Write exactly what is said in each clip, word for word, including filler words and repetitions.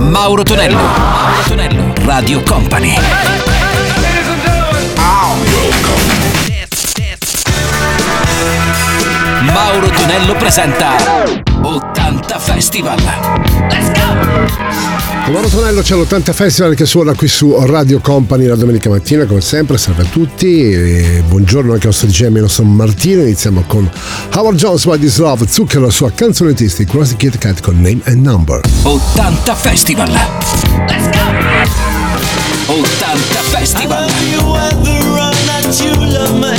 Mauro Tonello, Mauro Tonello, Radio Company. Mauro Tonello presenta ottanta Festival. Let's go! Mauro Tonello, c'è l'ottanta Festival che suona qui su Radio Company la domenica mattina, come sempre. Salve a tutti e buongiorno anche al nostro D J, il nostro Martino. Iniziamo con Howard Jones, What Is Love, Zucchero, la sua canzonettistica, Crossy Kit Kat con Name and Number. ottanta Festival. Let's go! ottanta Festival. I love you at the run that you love me.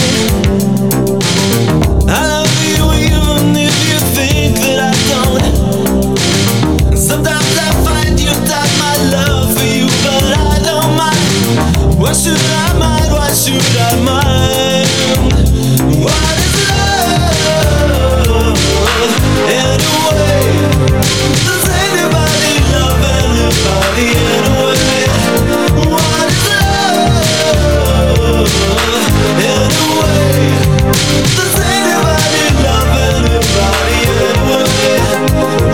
I love you even if you think that I don't. Sometimes I find you doubt my love for you, but I don't mind. Why should I mind? Why should I mind? What is love anyway? Does anybody love anybody anyway? What is love anyway? Does anybody love anybody anyway?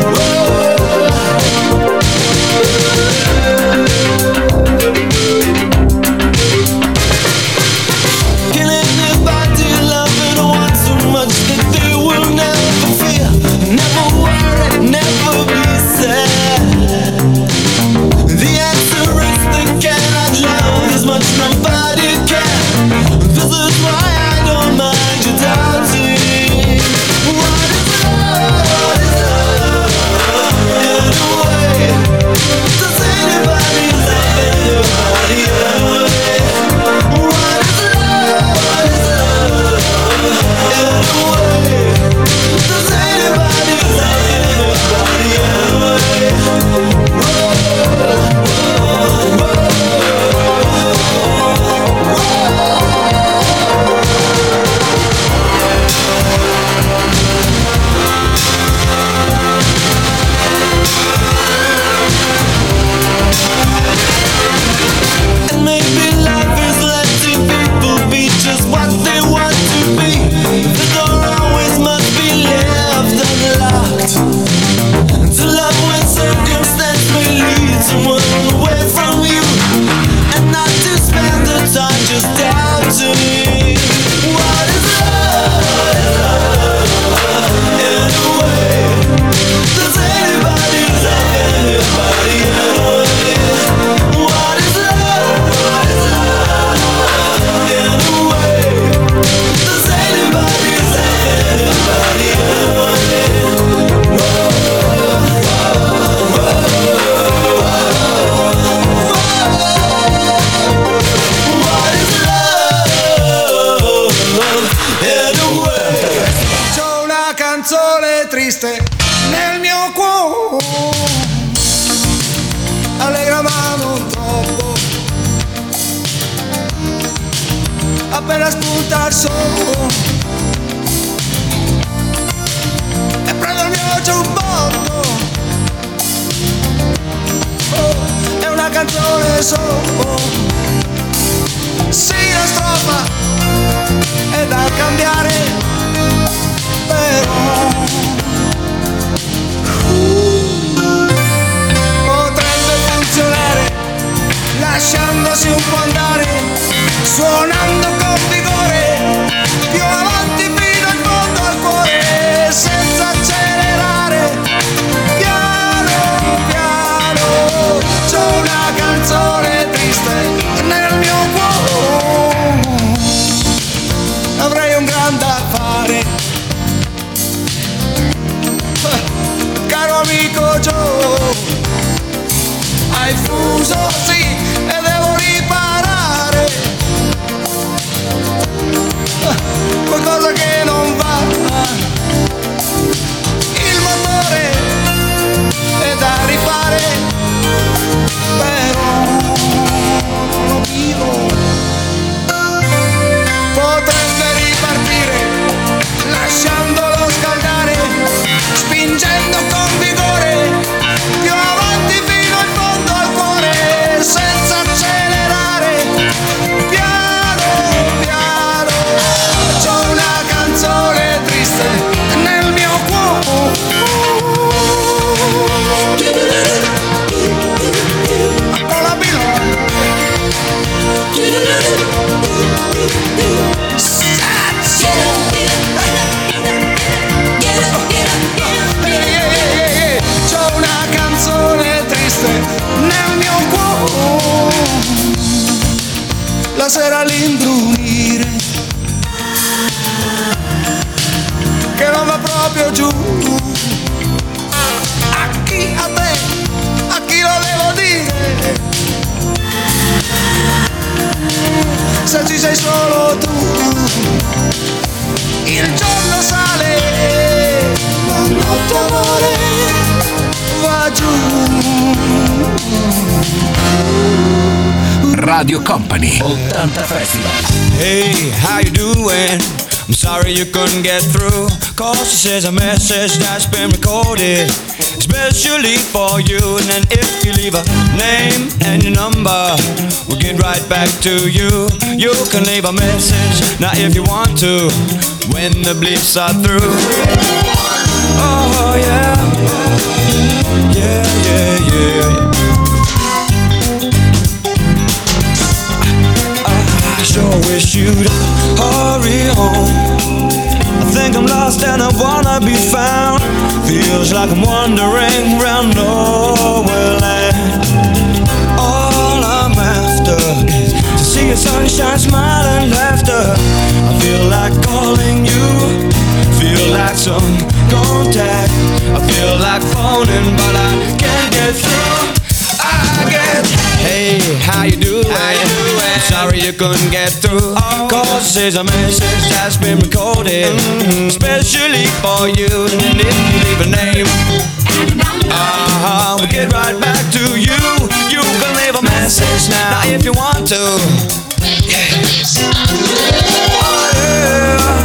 Can anybody love anyone so much that they will never fear, never worry, never be sad? The answer is they cannot love as much, nobody can. This is why I don't mind you dancing. What is love? What is love anyway? Does anybody love anybody anyway? What is love? What is love anyway? Does anybody love anybody anyway? And maybe life is letting people be just what they want to be. The door always must be left unlocked. To love when circumstance may lead someone away from you, and not to spend the time just doubting. What is love? What is love anyway? Does anybody love anybody anyway? What is love? What is love anyway? Does anybody love anybody anyway? What is love anyway? C'ho una canzone triste nel mio cuore, allegra ma non troppo, appena spunta il sole e prendo il mio giubbotto. Oh, è una canzone solo, sì la strofa è da cambiare, però potrebbe funzionare lasciandosi un po' andare, suonando con vigore, più avanti fino in fondo al cuore, senza accelerare, piano piano. C'ho una canzone triste nel mio cuore, avrei un grande affare, caro amico Joe, hai fuso sì e devo riparare qualcosa che non va, il motore è da rifare, però non lo vivo. Potrebbe ripartire lasciandolo scaldare, spingendo con vigore, più avanti fino in fondo al cuore, Radio Company ottanta Festival. Hey, how you doing? I'm sorry you couldn't get through, cause this is a message that's been recorded especially for you. And then if you leave a name and your number, we'll get right back to you. You can leave a message now if you want to, when the bleeps are through. Oh yeah, yeah, yeah, yeah. I sure wish you'd hurry home. I think I'm lost and I wanna be found. Feels like I'm wandering round nowhere land. All I'm after is to see your sunshine, smile and laughter. I feel like calling you, feel like some contact. I feel like phoning but I can't get through. I get, hey, how you doing? How you doing? Sorry you couldn't get through, cause this is a message that's been recorded, mm-hmm, especially for you. And if you leave a name, uh-huh, we'll get right back to you. You can leave a message now if you want to. Yeah. Oh, yeah.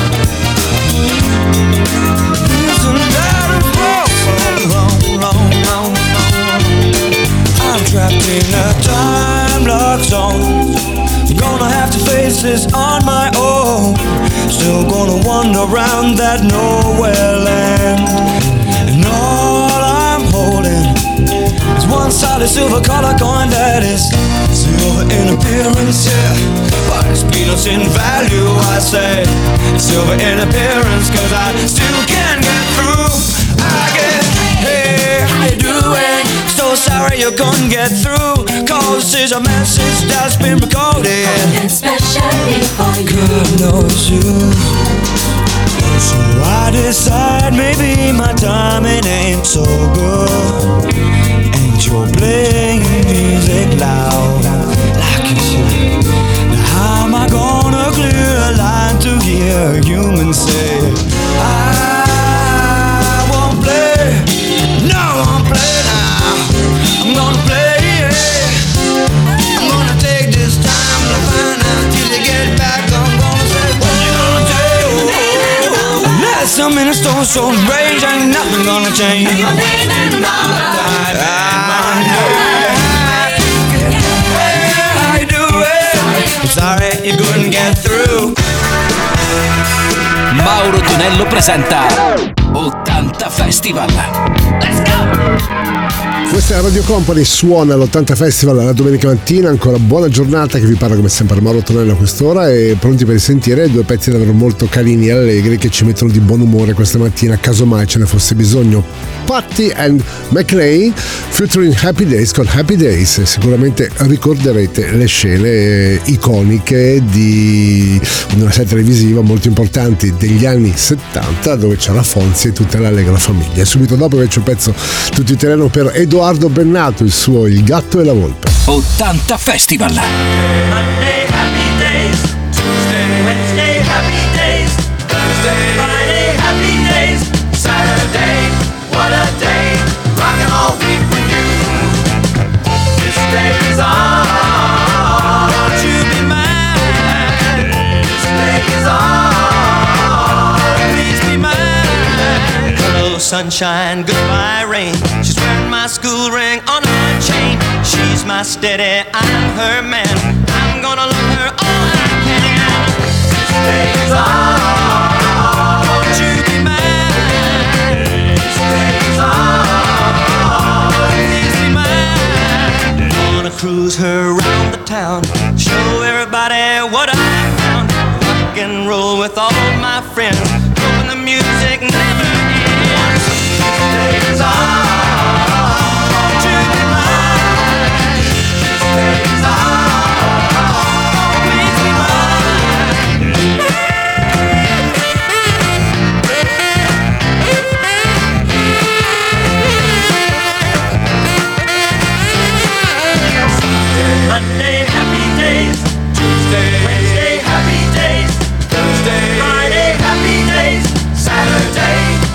Listen, that is wrong, wrong, wrong, wrong. I'm trapped in a time lock zone. I'm gonna have to face this on my own. Still gonna wander around that nowhere land. And all I'm holding is one solid silver color coin that is silver in appearance, yeah, but it's peanuts in value, I say. It's silver in appearance, cause I still can't get through. I get, hey, how you doing? So sorry you couldn't get through, cause this is a message that's been recorded, especially for you. God knows you. So I decide maybe my timing ain't so good. Ain't you playing music loud like you should? Now how am I gonna clear a line to hear a human say I won't play, no I won't play now. I'm gonna play, yeah. I'm gonna take this time to find out till you get back. I'm gonna say what you gonna do. Last some minutes don't show range, ain't nothing gonna change. How you doing? I'm sorry you couldn't get through. Mauro Tonello presenta ottanta Festival. Let's go! Questa è la Radio Company, suona l'ottanta Festival la domenica mattina. Ancora buona giornata, che vi parla come sempre Mauro Tonello a quest'ora, e pronti per sentire due pezzi davvero molto carini e allegri che ci mettono di buon umore questa mattina, casomai ce ne fosse bisogno. Patti and McRae featuring Happy Days con Happy Days. Sicuramente ricorderete le scene iconiche di una serie televisiva molto importanti degli anni settanta, dove c'era Fonzi e tutta l'allegra famiglia. E subito dopo invece un pezzo tutto italiano per Edoardo Bennato, il suo Il gatto e la volpe. ottanta Festival. Monday, happy days. Tuesday, Wednesday, happy days. Thursday, Friday, happy days. Saturday, what a day. Rockin' all week with you. This day is on. Won't you be mine? This day is on. Please be mine. Hello, sunshine, goodbye, rain. She's wearing my school ring on her chain. She's my steady, I'm her man. I'm gonna love her all I can. This day is on. Won't you be mine? This day is on. Please be mine. Gonna cruise her around the town, show everybody what I found. Rock and roll with all my friends, hoping the music never ends. This day is on. Monday, happy days. Tuesday, Wednesday, happy days. Thursday, Friday, happy days. Saturday,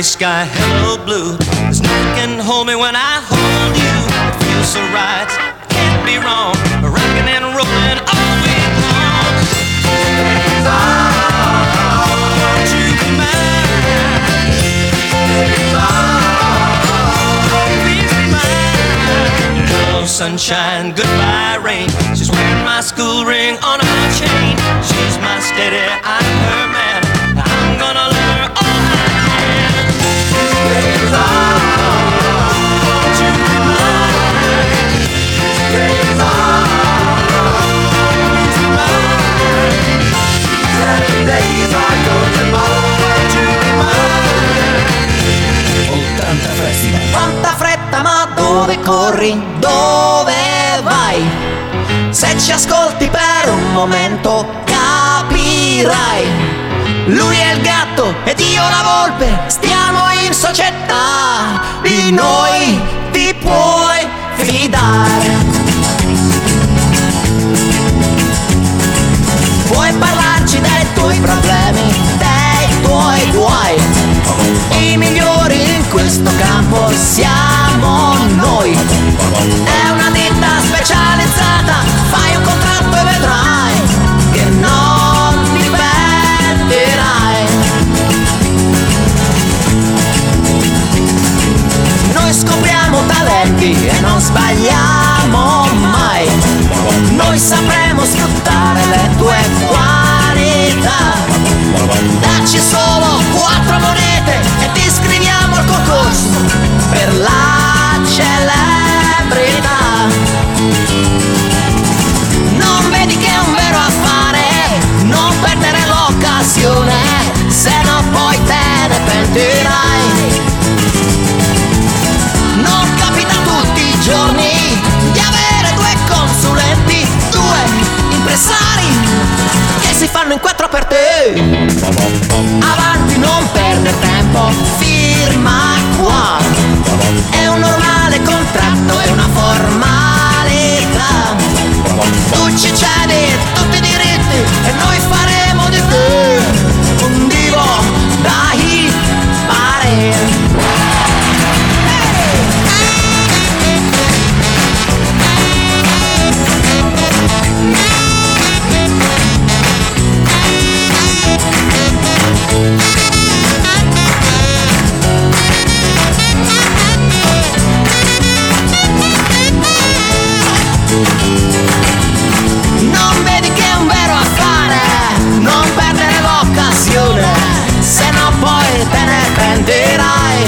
gray sky, hello blue. There's nothing can hold me when I hold you. It feels so right, can't be wrong. Rocking and rolling all week long. It's all to be mine. It's all please be mine. Hello sunshine, goodbye rain. She's wearing my school ring on her chain. She's my steady, I'm her man. I'm gonna let her all I can. It's all to be mine. It's all to be mine. Seven days I go tomorrow to be mine. ottanta Festival. Quanta fretta, ma dove corri? Dove vai? Se ci ascolti per un momento capirai. Lui è il gatto ed io la volpe, stiamo in società, di noi ti puoi fidare. Puoi parlarci dei tuoi problemi, dei tuoi guai. I migliori in questo campo siamo noi. È una ditta specializzata, fai un contratto e vedrai che non ti pentirai. Noi scopriamo talenti e non sbagliamo mai. Noi sapremo sfruttare le tue qualità. Dacci solo quattro monete e ti iscriviamo al concorso per la celebrità. Non vedi che è un vero affare, non perdere l'occasione, se no poi te ne pentirai. Non capita tutti i giorni di avere due consulenti, due impresari che si fanno in quattro per te. Avanti, non perdere tempo, firma qua. È un normale contratto, è una formalità. Tu ci cedi tutti i diritti e noi faremo di te un divo da hippare. Non vedi che è un vero affare, non perdere l'occasione, se no poi te ne pentirai.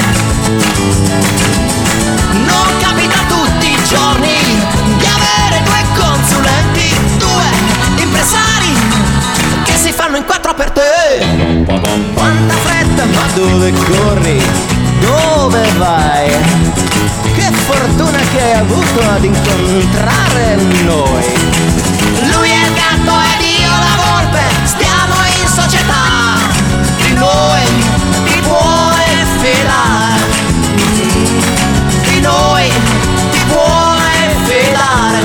Non capita tutti i giorni di avere due consulenti, due impresari che si fanno in quattro per te. Quanta fretta, ma dove corri? Dove vai? Che fortuna che hai avuto ad incontrare noi. Lui è il gatto ed io la volpe, stiamo in società, di noi ti puoi fidare. Di noi ti puoi fidare.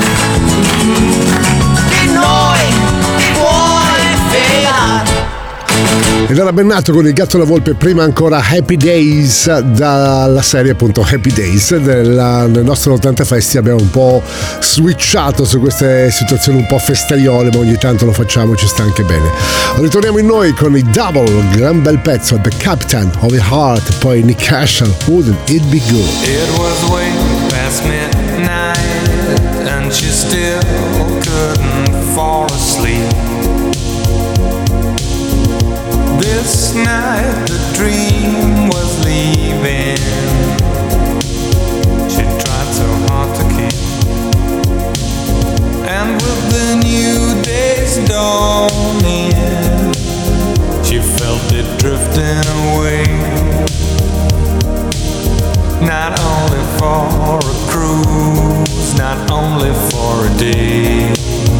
Di noi ti puoi fidare. Ed era ben nato con il gatto e la volpe, prima ancora Happy Days, dalla serie appunto Happy Days. Della, nel nostro ottanta Festi abbiamo un po' switchato su queste situazioni un po' festaiole, ma ogni tanto lo facciamo, ci sta anche bene. Ritorniamo in noi con i Double, gran bel pezzo, The Captain of the Heart, poi Nick Castle, Wouldn't It Be Good. It was way past midnight and she still couldn't fall asleep. This night the dream was leaving. She tried so hard to keep. And with the new day's dawning, she felt it drifting away. Not only for a cruise, not only for a day.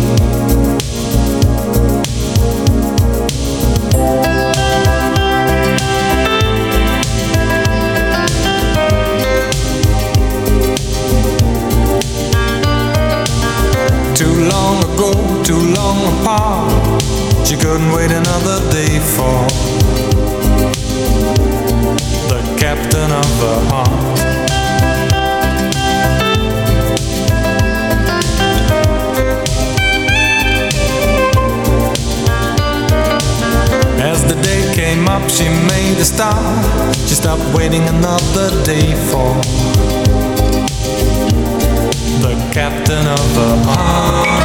Too long apart, she couldn't wait another day for the captain of the heart. As the day came up, she made a start. She stopped waiting another day for the captain of the heart.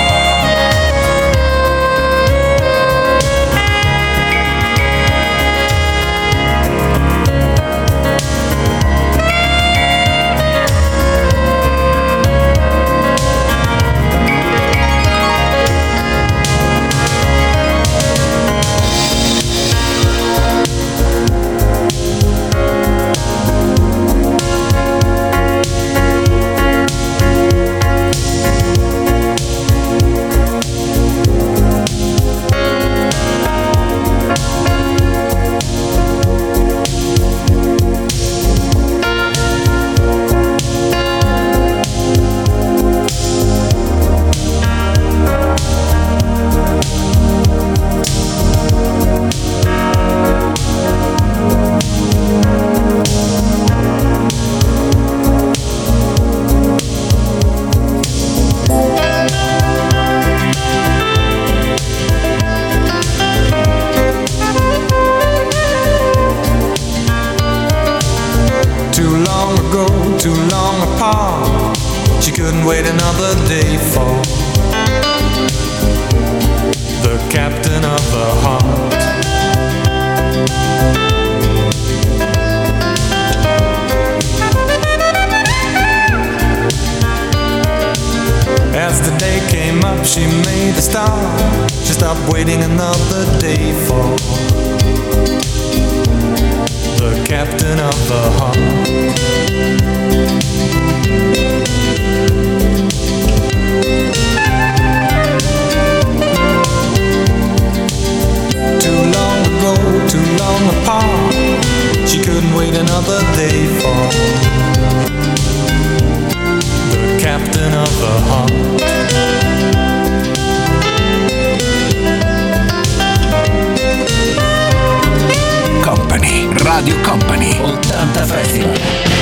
Radio Company ottanta Festival.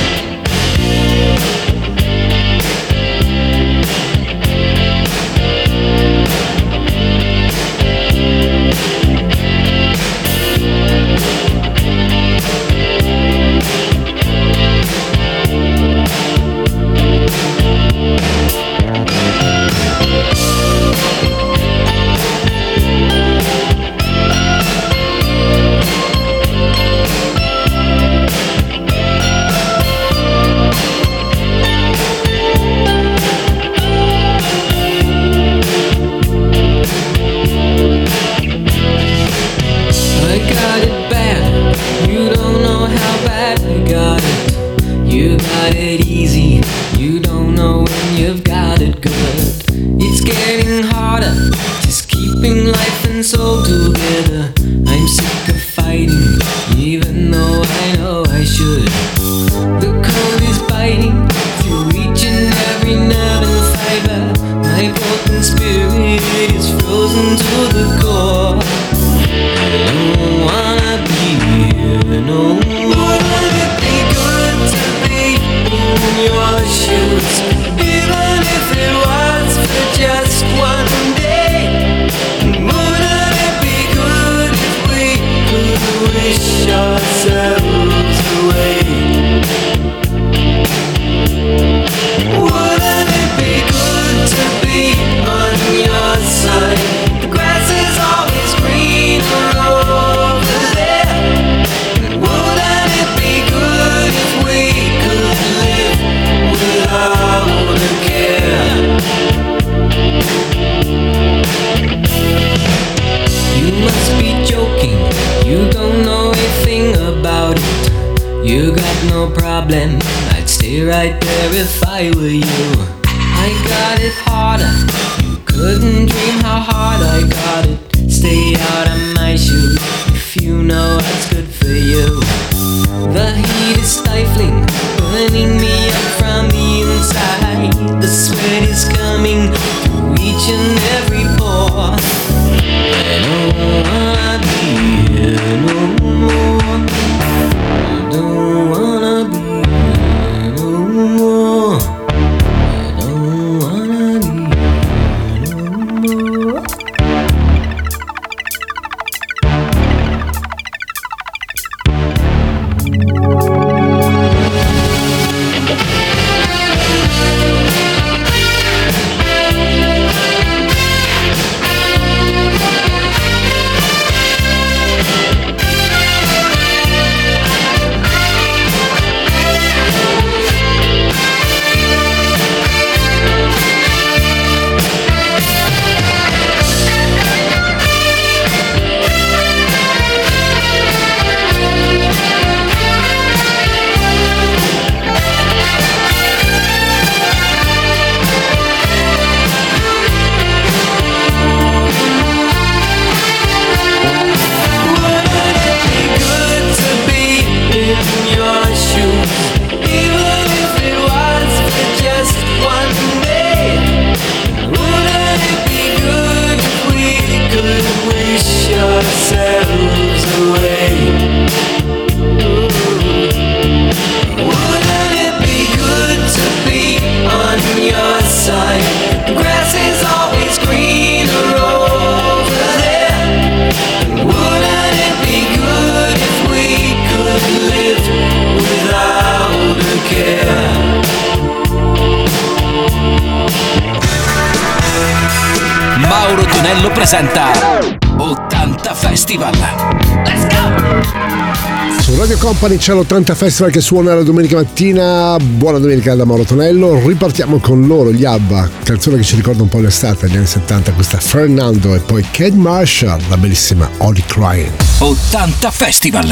I'd stay right there if I were you. I got it harder. You couldn't dream how hard I got it. Stay out of my shoes if you know what's good for you. The heat is stifling, burning me up from the inside. The sweat is coming through each and every pore. I don't wanna be here no more. I don't Tonello presenta ottanta Festival. Let's go! Su Radio Company c'è l'ottanta Festival che suona la domenica mattina. Buona domenica da Mauro Tonello. Ripartiamo con loro, gli ABBA, canzone che ci ricorda un po' l'estate degli anni settanta, questa Fernando, e poi Kate Marshall, la bellissima Holy Crying. ottanta Festival.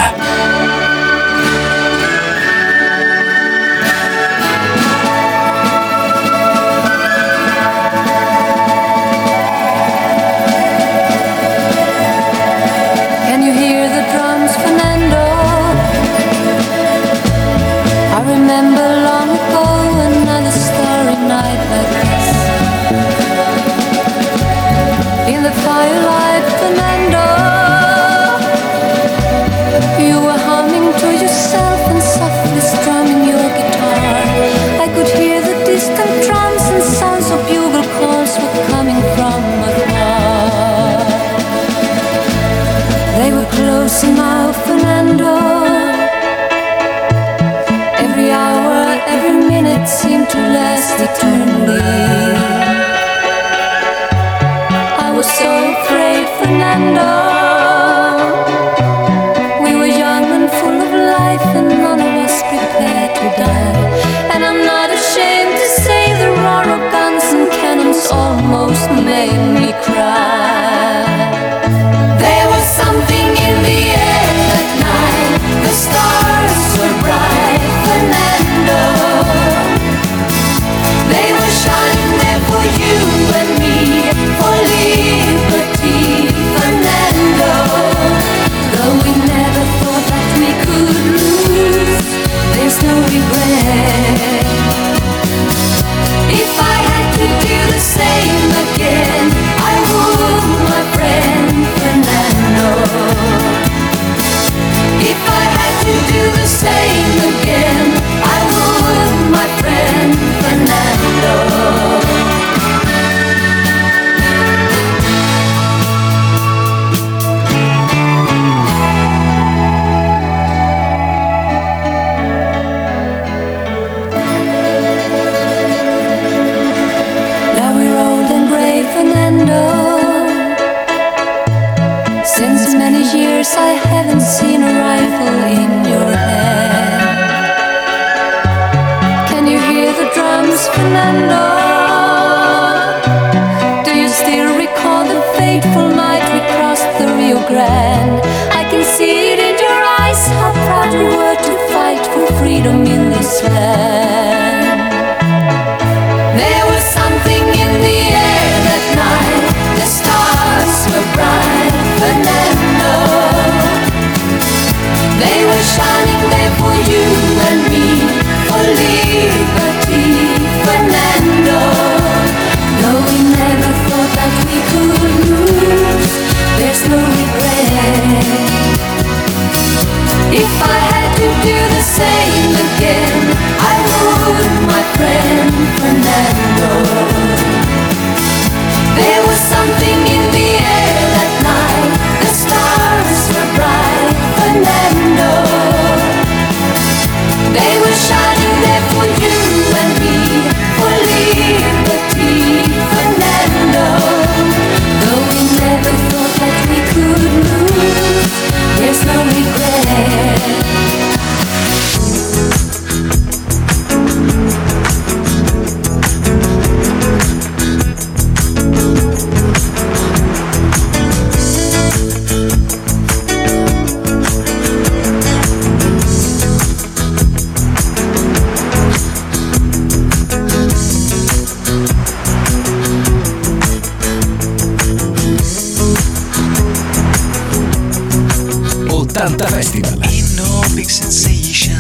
ottanta Festival. Ain't no big sensation,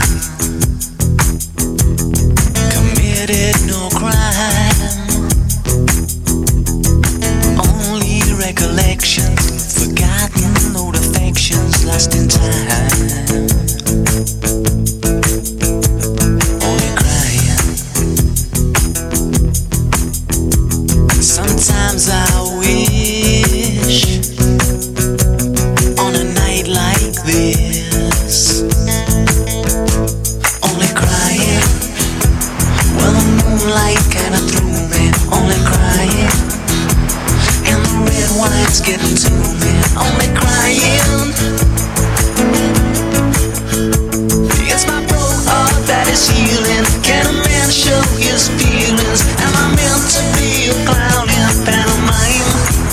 committed no crime, only recollections, forgotten old affections lost in time. Only crying. Sometimes I wish on a night like this wine's getting to me, only crying. It's my broke heart that is healing. Can a man show his feelings? Am I meant to be a clown in pantomime?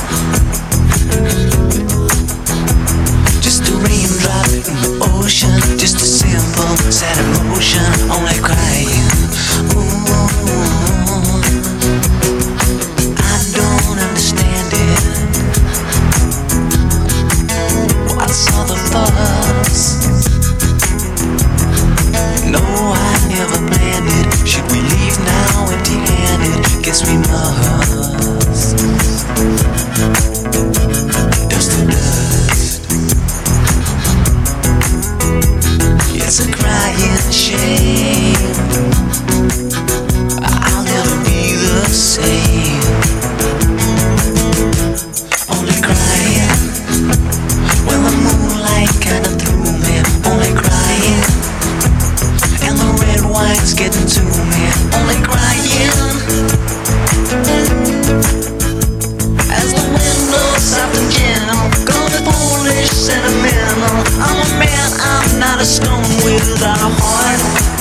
Just a raindrop in the ocean, just a simple sad emotion, only crying. Ooh, I don't understand it. What's all the fuss? No, I never planned it. Should we leave now empty-handed? Guess we must. Dust to dust. It's a crying shame. I'll never be the same. Only crying when the moonlight kinda threw me. Only crying and the red wine's getting to me. Only crying as the wind blows soft and gentle. Call me foolish, sentimental. I'm a man, I'm not a stone without a heart.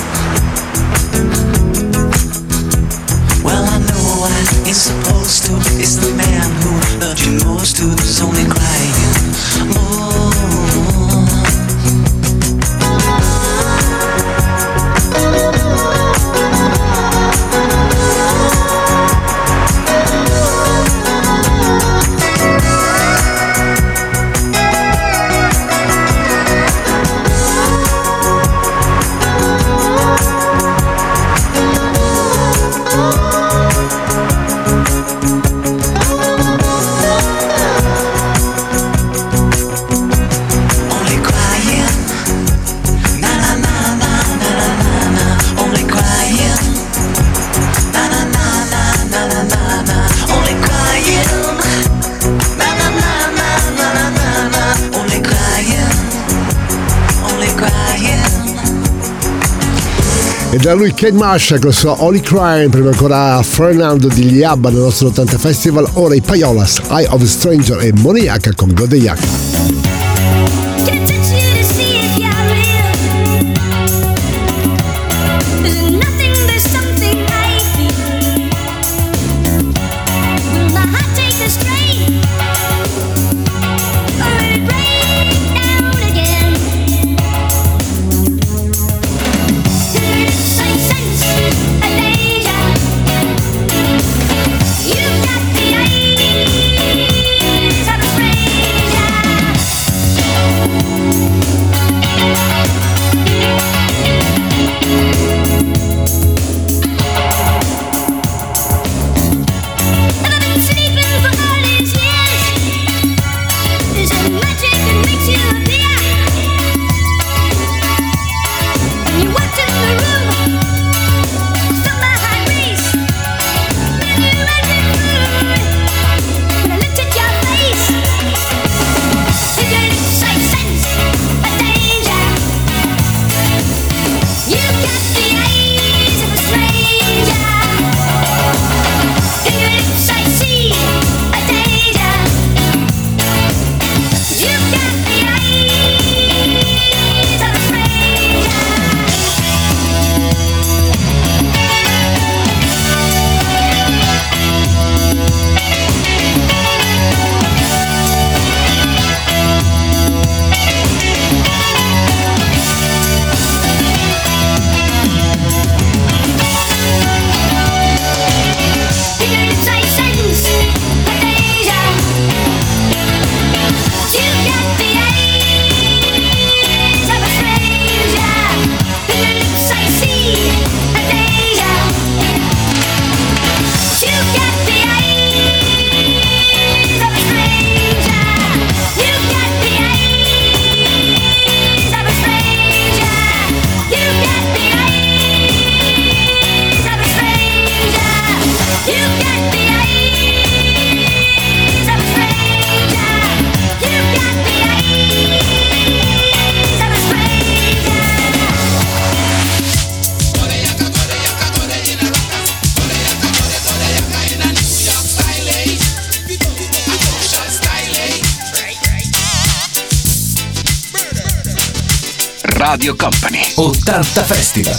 Well, I know I ain't supposed to. It's the man who loved you most who's only crying. Oh. E da lui Kate Marshall con il suo Holy Crime, prima ancora Fernando di Liabba nel nostro ottanta Festival, ora i Payolas, Eye of a Stranger e Moniaca con Godeyak. You've got the eyes of a stranger. Radio Company ottanta Festival.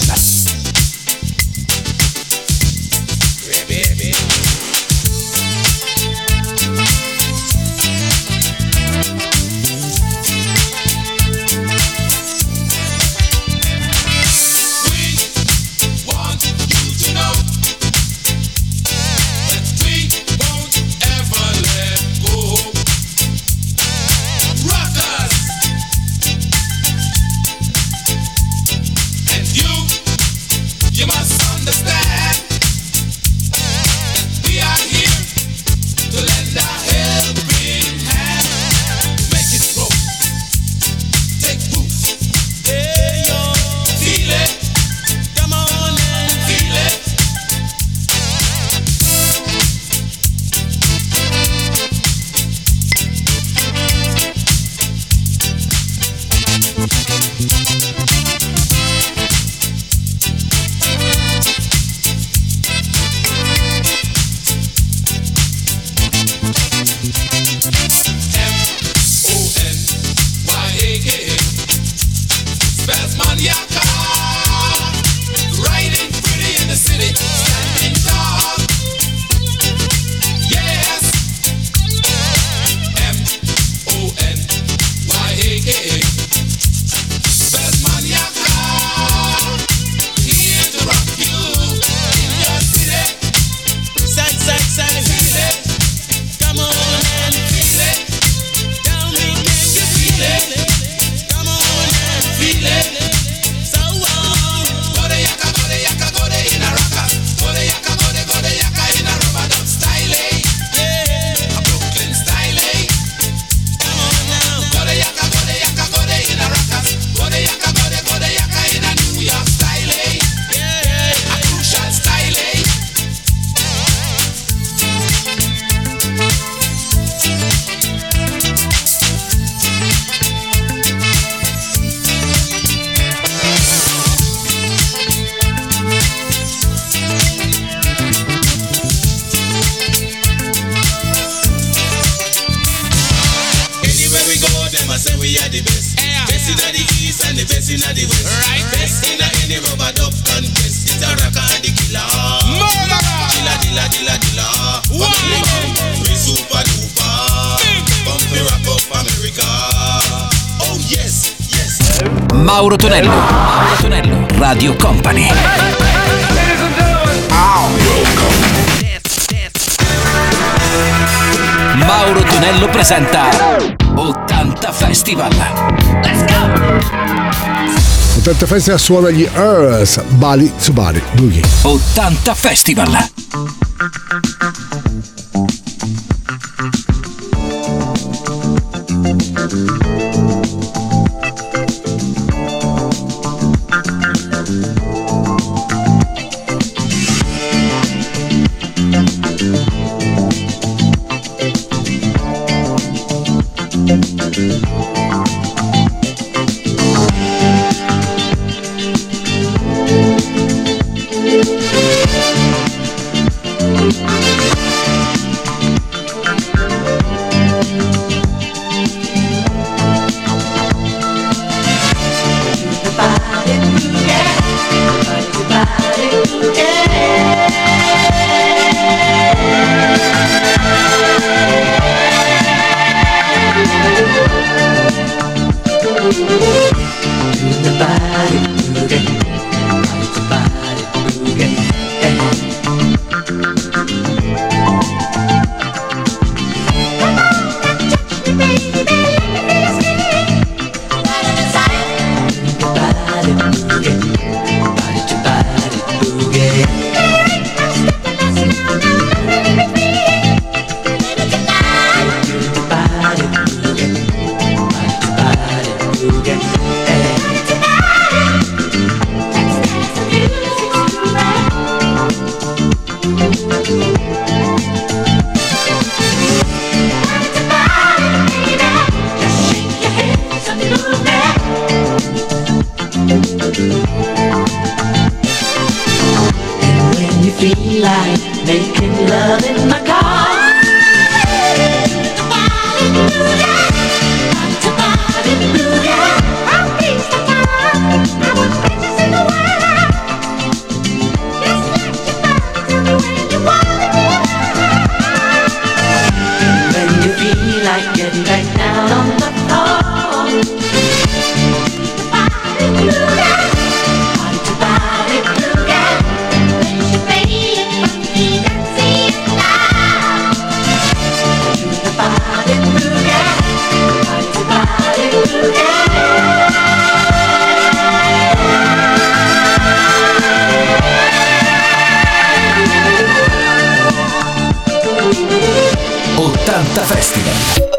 Mauro Tonello, Mauro Tonello, Radio Company. Mauro Tonello presenta ottanta Festival. Let's go! ottanta Festival suona gli Earth, Bali to Bali, Boogie. ottanta Festival. ottanta Festival.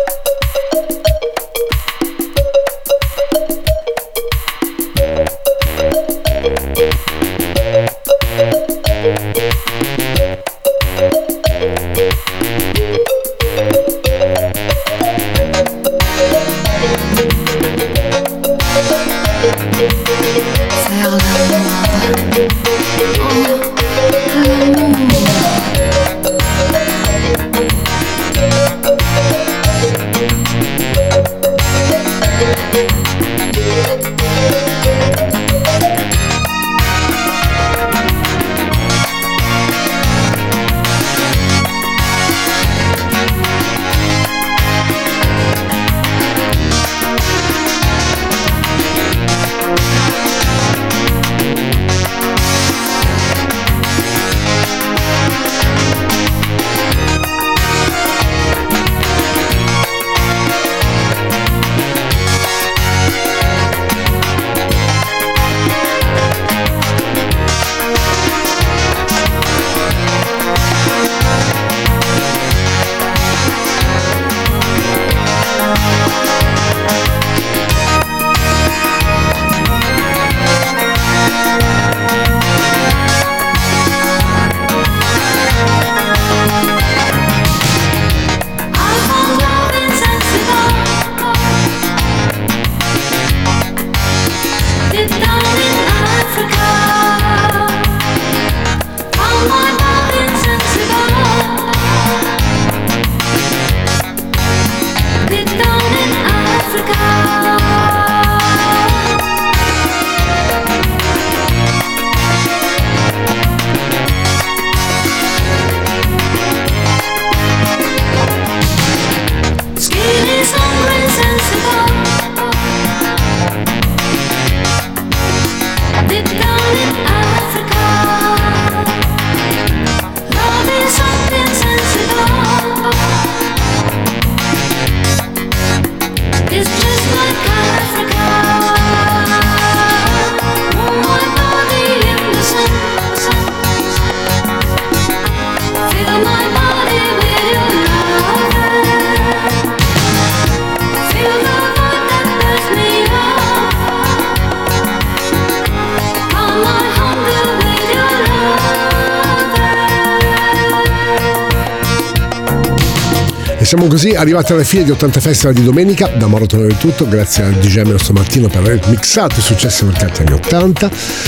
Siamo così arrivati alla fine di ottanta Festival di domenica. Da Mauro Tonello è tutto, grazie al D J Mello Martino per aver mixato i successi marcati anni ottanta.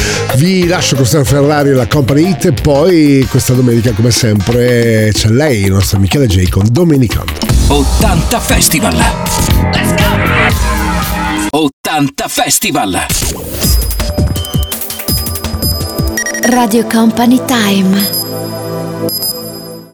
Vi lascio con Stefano Ferrari e la Company Hit, e poi questa domenica come sempre c'è lei, il nostro Michele J con Domenicando. ottanta Festival. Let's go! ottanta Festival. Radio Company Time.